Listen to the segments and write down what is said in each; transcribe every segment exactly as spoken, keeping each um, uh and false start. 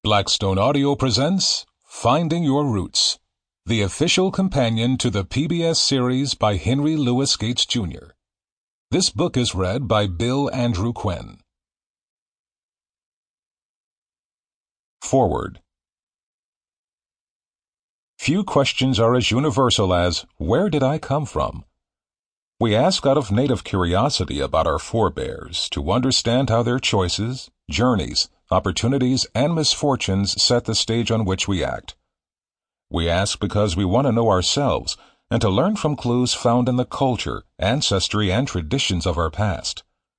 Blackstone Audio presents Finding Your Roots, the official companion to the P B S series by Henry Louis Gates, Junior This book is read by Bill Andrew Quinn. Foreword. Few questions are as universal as, "Where did I come from?" We ask out of native curiosity about our forebears to understand how their choices, journeys, opportunities, and misfortunes set the stage on which we act. We ask because we want to know ourselves and to learn from clues found in the culture, ancestry, and traditions of our past.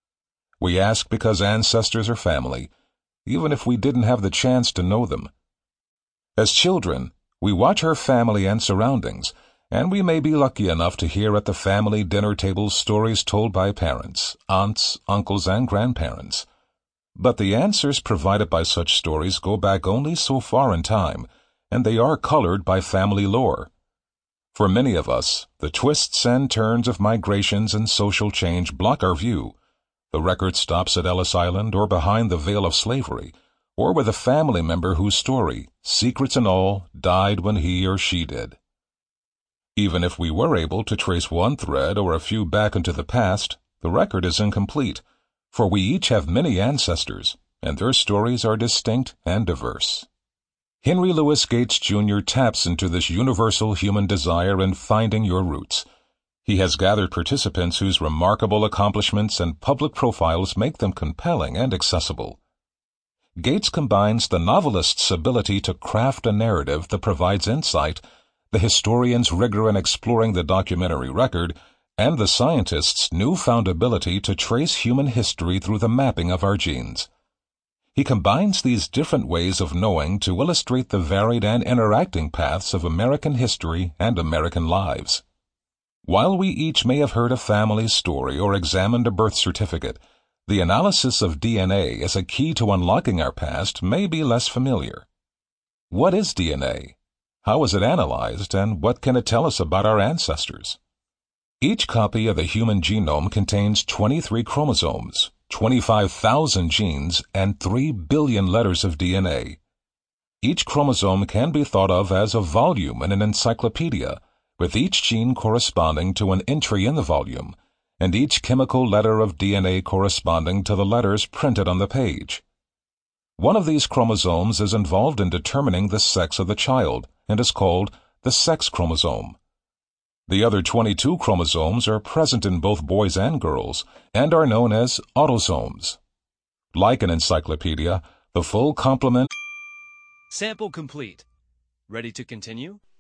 We ask because ancestors are family, even if we didn't have the chance to know them. As children, we watch our family and surroundings, and we may be lucky enough to hear at the family dinner table stories told by parents, aunts, uncles, and grandparents. But the answers provided by such stories go back only so far in time, and they are colored by family lore. For many of us, the twists and turns of migrations and social change block our view. The record stops at Ellis Island or behind the veil of slavery, or with a family member whose story, secrets and all, died when he or she did. Even if we were able to trace one thread or a few back into the past, the record is incomplete, for we each have many ancestors, and their stories are distinct and diverse. Henry Louis Gates, Junior taps into this universal human desire in finding your roots. He has gathered participants whose remarkable accomplishments and public profiles make them compelling and accessible. Gates combines the novelist's ability to craft a narrative that provides insight, the historian's rigor in exploring the documentary record, and the scientist's newfound ability to trace human history through the mapping of our genes. He combines these different ways of knowing to illustrate the varied and interacting paths of American history and American lives. While we each may have heard a family story or examined a birth certificate, the analysis of D N A as a key to unlocking our past may be less familiar. What is D N A? How is it analyzed, and what can it tell us about our ancestors? Each copy of the human genome contains twenty-three chromosomes, twenty-five thousand genes, and three billion letters of D N A. Each chromosome can be thought of as a volume in an encyclopedia, with each gene corresponding to an entry in the volume, and each chemical letter of D N A corresponding to the letters printed on the page. One of these chromosomes is involved in determining the sex of the child and is called the sex chromosome. The other twenty-two chromosomes are present in both boys and girls and are known as autosomes. Like an encyclopedia, the full complement. Sample complete. Ready to continue?